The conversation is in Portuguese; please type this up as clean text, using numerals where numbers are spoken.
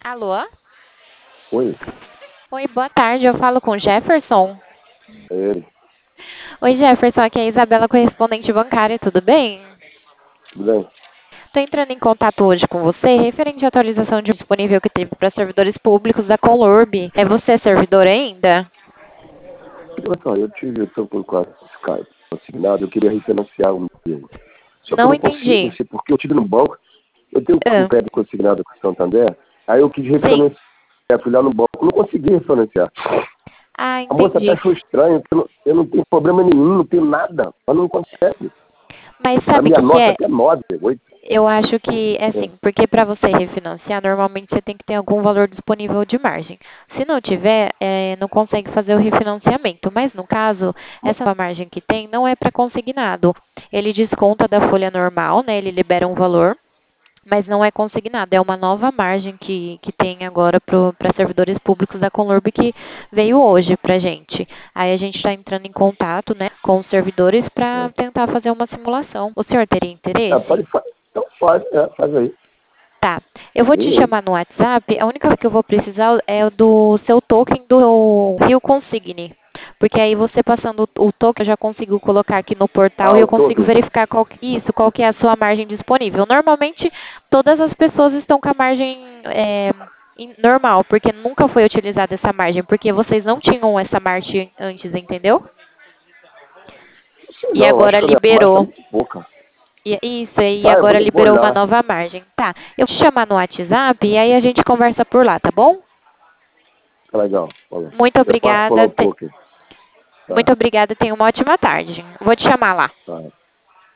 Alô? Oi, Oi, boa tarde. Eu falo com o Jefferson. é ele. Oi, Jefferson. Aqui é a Isabela, correspondente bancária. Tudo bem? Tudo bem? Estou entrando em contato hoje com você referente à atualização de disponível que teve para servidores públicos da Conlurb. É você servidor ainda? Então, eu tô com quase consignado, eu queria refinanciar o meu. Só que eu Não não consigo, entendi. não sei porque eu tive no banco, eu tenho um Ah, crédito consignado com o Santander, aí eu quis sim. refinanciar, fui lá no banco, não consegui refinanciar. Ah, A moça até entendi. achou estranho, que eu não tenho problema nenhum, não tenho nada, mas não consegue. Mas A sabe o minha que nota é? até 9, 8. Eu acho que, é É. assim, porque para você refinanciar, normalmente você tem que ter algum valor disponível de margem. Se não tiver, não consegue fazer o refinanciamento. Mas, no caso, essa margem que tem não é para consignado. Ele desconta da folha normal, né? Ele libera um valor, mas não é consignado. É uma nova margem que tem agora para servidores públicos da Conlurb que veio hoje para a gente. Aí a gente está entrando em contato, né, com os servidores para É. tentar fazer uma simulação. O senhor teria interesse? Então pode, faz aí. Tá. Eu vou te Vê aí. chamar no WhatsApp. A única coisa que eu vou precisar é o do seu token do Rio Consigne. Porque aí você passando o token, eu já consigo colocar aqui no portal Ah, e eu o consigo token. verificar qual que é a sua margem disponível. Normalmente, todas as pessoas estão com a margem normal, porque nunca foi utilizada essa margem, porque vocês não tinham essa margem antes, entendeu? Não sei E não, acho agora que a minha margem tá liberou. muito pouca. Isso, e Tá, eu agora vou liberou uma olhar. nova margem. Tá, eu vou te chamar no WhatsApp e aí a gente conversa por lá, tá bom? Tá legal. Falou. Muito Eu passo por lá obrigada. o token. Tá, Muito obrigada, tenha uma ótima tarde. Vou te chamar lá. tá.